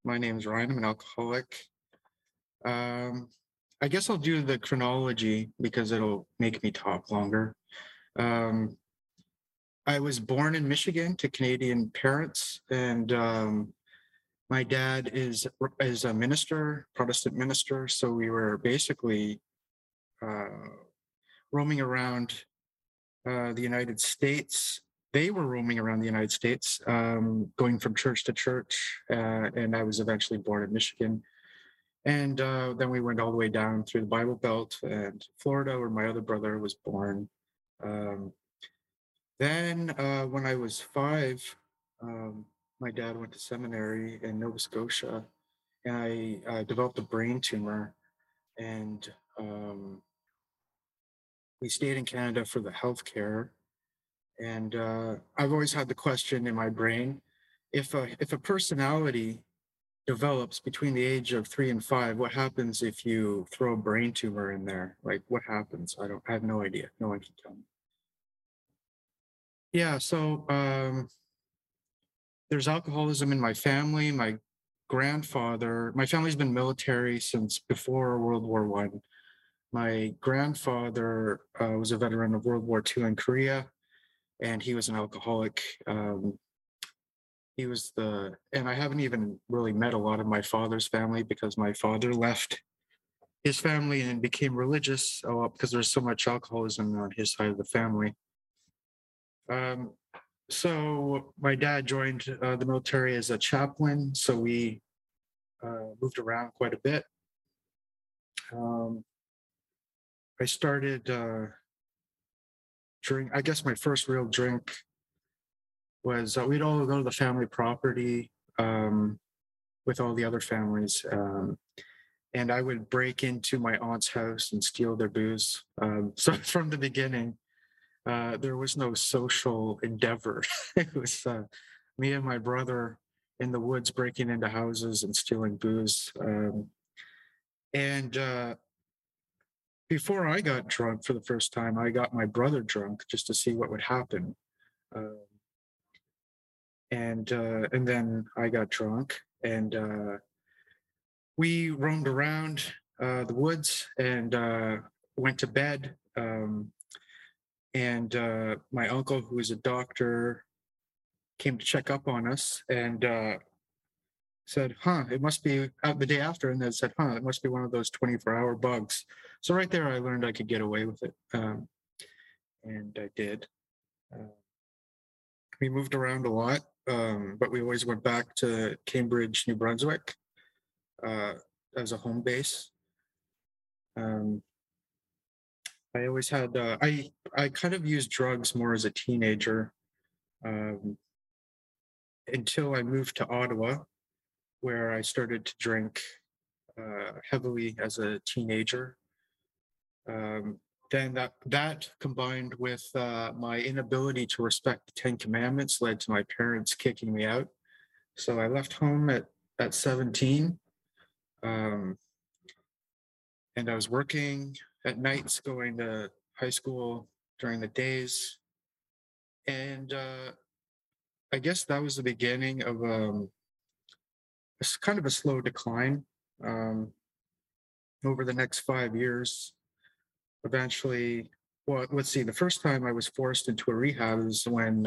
My name is Ryan. I'm an alcoholic. Um, I guess I'll do the chronology because it'll make me talk longer. Um, I was born in Michigan to Canadian parents, and my dad is a minister, Protestant minister. So we were basically uh, roaming around the United States. They were roaming around the United States, going from church to church, and I was eventually born in Michigan. And then we went all the way down through the Bible Belt and Florida, where my other brother was born. Um, then, when I was five, my dad went to seminary in Nova Scotia, and I developed a brain tumor. And we stayed in Canada for the healthcare. And I've always had the question in my brain, if a personality develops between the age of 3 and 5, what happens if you throw a brain tumor in there? Like, what happens? I have no idea. No one can tell me. Yeah. So there's alcoholism in my family. My family's been military since before World War I. My grandfather was a veteran of World War II in Korea, and he was an alcoholic. And I haven't even really met a lot of my father's family because my father left his family and became religious because there's so much alcoholism on his side of the family. Um, so my dad joined the military as a chaplain, so we moved around quite a bit. Um, I started drink. I guess my first real drink was we'd all go to the family property with all the other families, and I would break into my aunt's house and steal their booze. So from the beginning, there was no social endeavor. It was me and my brother in the woods breaking into houses and stealing booze. And Before I got drunk for the first time, I got my brother drunk just to see what would happen. Uh, and then I got drunk, and we roamed around the woods and went to bed. And My uncle, who is a doctor, came to check up on us and said, "Huh, it must be out the day after," and then said, "Huh, it must be one of those 24-hour bugs." So right there, I learned I could get away with it, and I did. Uh, we moved around a lot, but we always went back to Cambridge, New Brunswick, uh, as a home base. Um, I always had I kind of used drugs more as a teenager um, until I moved to Ottawa, where I started to drink heavily as a teenager. Um, then that combined with my inability to respect the Ten Commandments led to my parents kicking me out. So I left home at 17, um, and I was working at nights, going to high school during the days, and I guess that was the beginning of kind of a slow decline. Um, Over the next 5 years, eventually, well, let's see, the first time I was forced into a rehab is when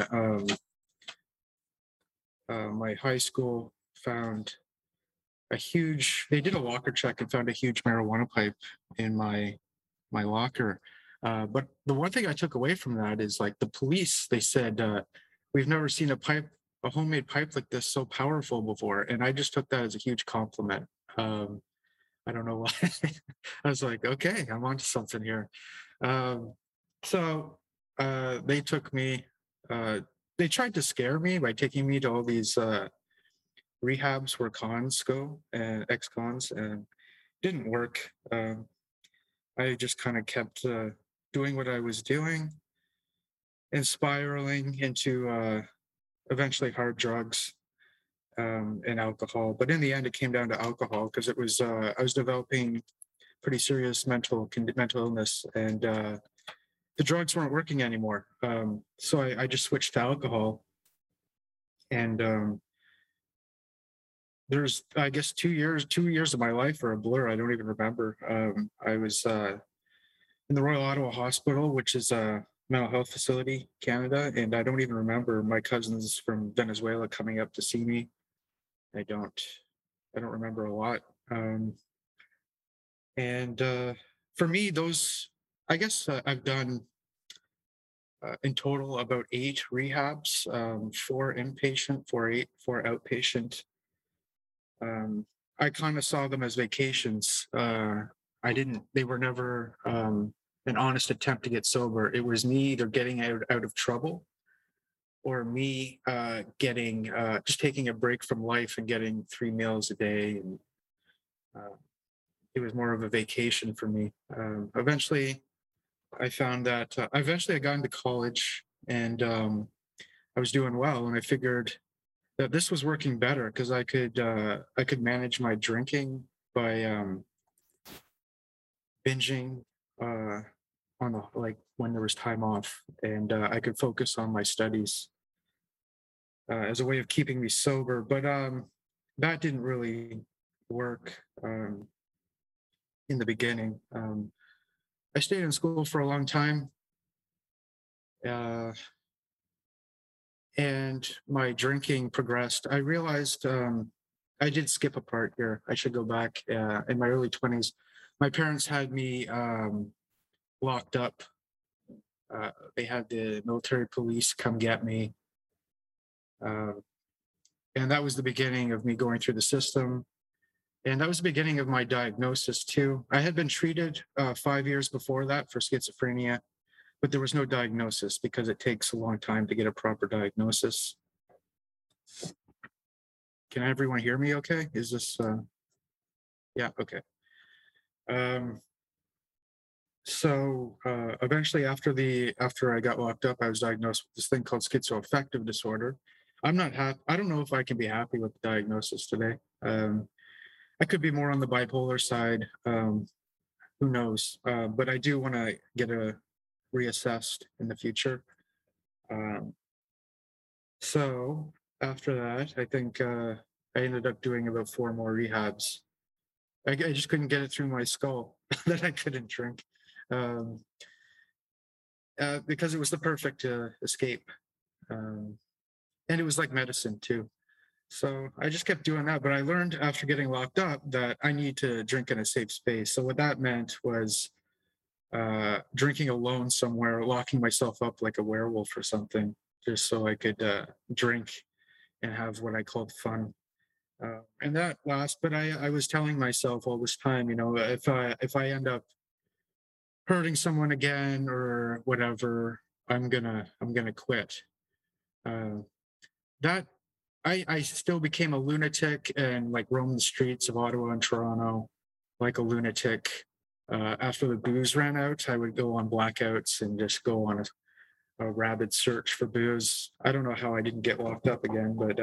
my high school found they did a locker check and found a huge marijuana pipe in my locker. But the one thing I took away from that is, like, the police, they said, we've never seen a homemade pipe like this so powerful before. And I just took that as a huge compliment. I don't know why. I was like, okay, I'm onto something here. Um, so they took me, uh, they tried to scare me by taking me to all these rehabs where cons go and ex cons, and didn't work. I just kind of kept doing what I was doing and spiraling into eventually hard drugs and alcohol. But in the end, it came down to alcohol because I was developing pretty serious mental illness, and the drugs weren't working anymore. So I just switched to alcohol, and there's, I guess, 2 years of my life are a blur. I don't even remember. I was in the Royal Ottawa Hospital, which is a mental health facility, Canada, and I don't even remember my cousins from Venezuela coming up to see me. I don't, I don't remember a lot. Um, and For me, those, I guess, I've done in total about 8 rehabs, 4 inpatient, four outpatient. Um, I kind of saw them as vacations. I didn't, they were never an honest attempt to get sober. It was me either getting out of trouble or me getting, just taking a break from life and getting 3 meals a day. And uh, it was more of a vacation for me. Eventually, I found that eventually I got into college and I was doing well, and I figured that this was working better because I could manage my drinking by binging uh, on the like when there was time off, and I could focus on my studies as a way of keeping me sober. But that didn't really work in the beginning. I stayed in school for a long time, uh, and my drinking progressed. I realized I did skip a part here. I should go back. In my early 20s, my parents had me locked up. They had the military police come get me. Uh, and that was the beginning of me going through the system. And that was the beginning of my diagnosis, too. I had been treated 5 years before that for schizophrenia, but there was no diagnosis because it takes a long time to get a proper diagnosis. Can everyone hear me okay? Is this, yeah, okay. Um, Eventually, after I got locked up, I was diagnosed with this thing called schizoaffective disorder. I'm not happy. I don't know if I can be happy with the diagnosis today. I could be more on the bipolar side. Who knows? But I do want to get a reassessed in the future. Um, so after that, I think I ended up doing about 4 more rehabs. I just couldn't get it through my skull that I couldn't drink. Um, because it was the perfect escape. Um, and it was like medicine too. So I just kept doing that. But I learned after getting locked up that I need to drink in a safe space. So what that meant was drinking alone somewhere, locking myself up like a werewolf or something, just so I could drink and have what I called fun. And that lasts. But I was telling myself all this time, you know, if I end up hurting someone again or whatever, I'm gonna quit. Uh, that I still became a lunatic and like roamed the streets of Ottawa and Toronto like a lunatic. After the booze ran out, I would go on blackouts and just go on a rabid search for booze. I don't know how I didn't get locked up again, but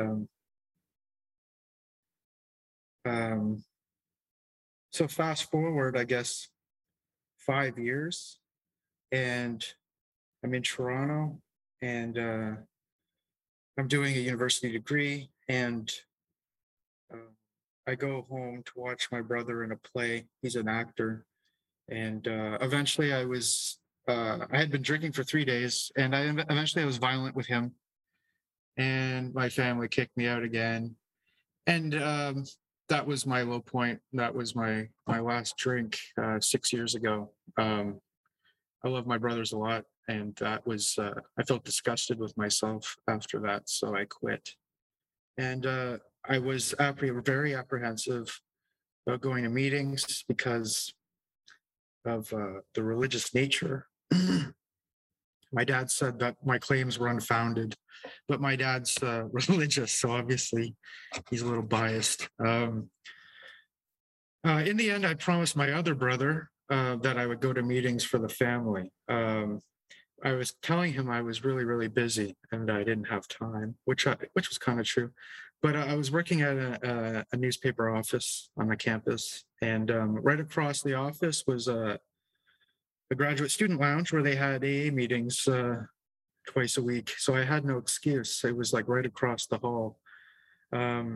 um, so fast forward, I guess 5 years, and I'm in Toronto, and I'm doing a university degree, and uh, I go home to watch my brother in a play. He's an actor, and eventually I had been drinking for 3 days, and eventually I was violent with him, and my family kicked me out again, and that was my low point. That was my last drink 6 years ago. I love my brothers a lot, and that was I felt disgusted with myself after that, so I quit. And I was very apprehensive about going to meetings because of the religious nature. My dad said that my claims were unfounded, but my dad's religious, so obviously he's a little biased. In the end, I promised my other brother that I would go to meetings for the family. I was telling him I was really, really busy and I didn't have time, which was kind of true. But I was working at a newspaper office on the campus, and right across the office was a graduate student lounge where they had AA meetings twice a week. So I had no excuse. It was like right across the hall. Um,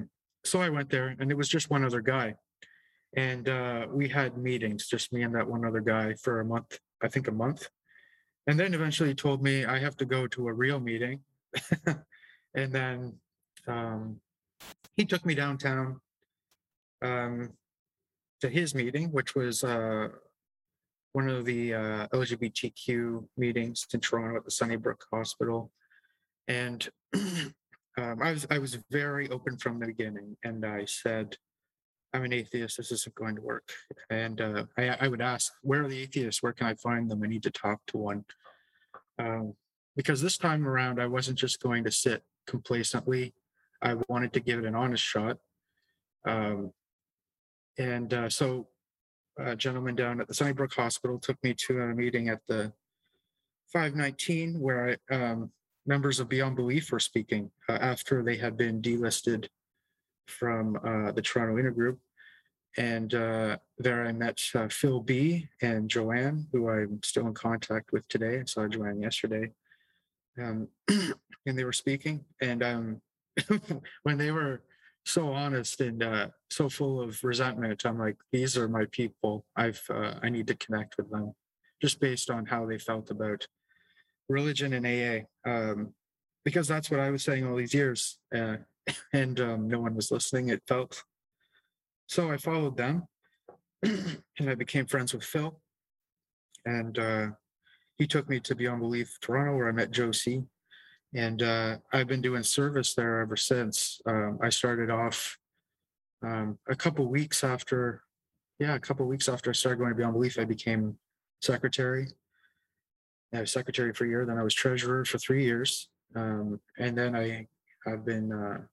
So I went there, and it was just one other guy. And we had meetings, just me and that one other guy, for a month, I think a month. And then eventually he told me I have to go to a real meeting. And then um, he took me downtown um, to his meeting, which was one of the LGBTQ meetings in Toronto at the Sunnybrook Hospital. And I was very open from the beginning, and I said, I'm an atheist. This isn't going to work. And I would ask, where are the atheists? Where can I find them? I need to talk to one. Um, because this time around, I wasn't just going to sit complacently. I wanted to give it an honest shot. Um, and so a gentleman down at the Sunnybrook Hospital took me to a meeting at the 519 where members of Beyond Belief were speaking after they had been delisted from the Toronto Intergroup. And there I met Phil B. and Joanne, who I'm still in contact with today. I saw Joanne yesterday. And they were speaking. And when they were so honest and so full of resentment, I'm like, these are my people. I need to connect with them just based on how they felt about religion and AA. Because that's what I was saying all these years. And no one was listening, it felt. So I followed them and I became friends with Phil. And he took me to Beyond Belief Toronto, where I met Josie. And I've been doing service there ever since. I started off a couple weeks after I started going to Beyond Belief. I became secretary. I was secretary for a year. Then I was treasurer for 3 years. And then I've been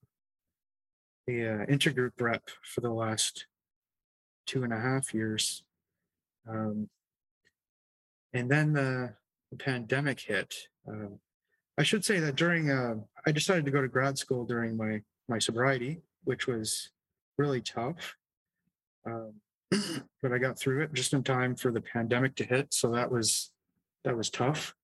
the intergroup rep for the last 2.5 years. And then the pandemic hit. I should say that during, I decided to go to grad school during my sobriety, which was really tough. But I got through it just in time for the pandemic to hit. So that was tough.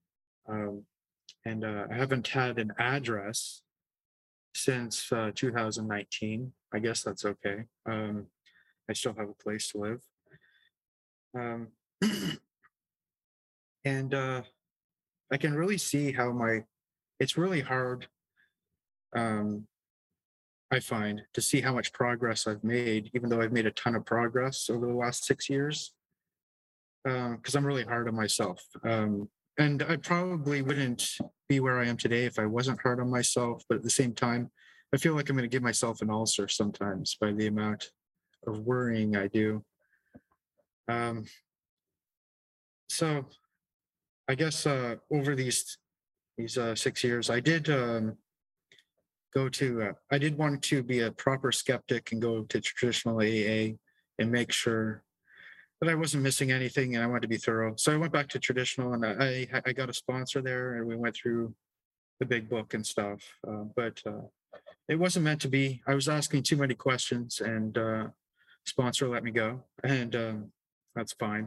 And I haven't had an address since 2019. I guess that's okay. I still have a place to live. Um, and I can really see how it's really hard, I find, to see how much progress I've made, even though I've made a ton of progress over the last 6 years, because I'm really hard on myself. And I probably wouldn't be where I am today if I wasn't hard on myself. But at the same time, I feel like I'm going to give myself an ulcer sometimes by the amount of worrying I do. So I guess over these 6 years, I did I did want to be a proper skeptic and go to traditional AA and make sure that I wasn't missing anything, and I wanted to be thorough. So I went back to traditional, and I got a sponsor there, and we went through the big book and stuff. But it wasn't meant to be. I was asking too many questions, and sponsor let me go, and that's fine.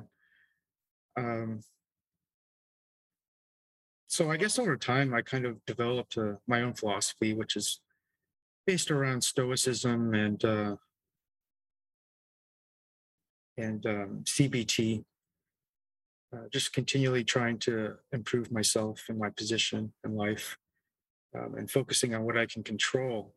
So I guess over time, I kind of developed my own philosophy, which is based around Stoicism and CBT, just continually trying to improve myself and my position in life, and focusing on what I can control.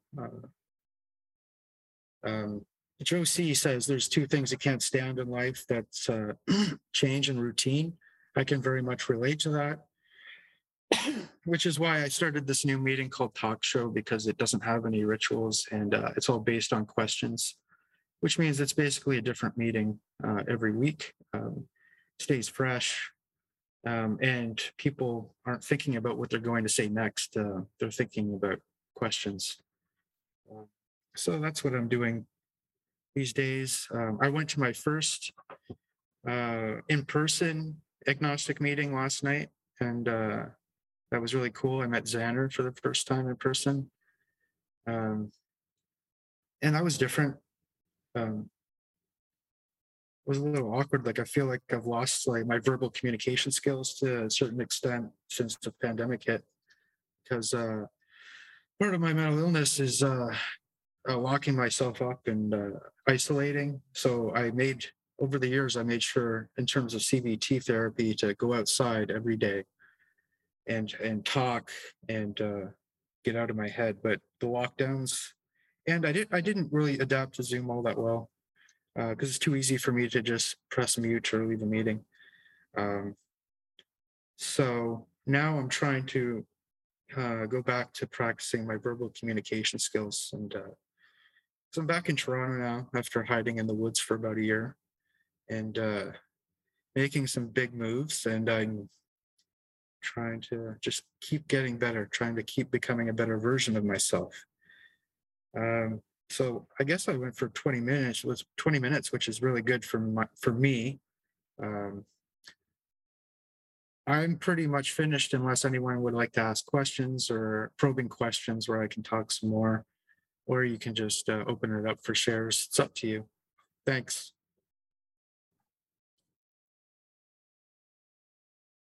Joe C says there's two things that can't stand in life. That's change and routine. I can very much relate to that, which is why I started this new meeting called Talk Show, because it doesn't have any rituals, and it's all based on questions, which means it's basically a different meeting every week. Stays fresh, and people aren't thinking about what they're going to say next. They're thinking about questions. So that's what I'm doing these days. I went to my first in-person agnostic meeting last night, and that was really cool. I met Xander for the first time in person. And that was different. It was a little awkward. Like, I feel like I've lost like my verbal communication skills to a certain extent since the pandemic hit, because part of my mental illness is locking myself up and isolating. So over the years, I made sure in terms of CBT therapy to go outside every day and talk and get out of my head. But the lockdowns, and I didn't really adapt to Zoom all that well because it's too easy for me to just press mute or leave a meeting. Um, so now I'm trying to go back to practicing my verbal communication skills. And so I'm back in Toronto now after hiding in the woods for about a year and making some big moves. And I'm trying to just keep getting better, trying to keep becoming a better version of myself. Um, so I guess I went for 20 minutes. Was 20 minutes, which is really good for me. Um, I'm pretty much finished unless anyone would like to ask questions or probing questions where I can talk some more, or you can just open it up for shares. It's up to you. Thanks.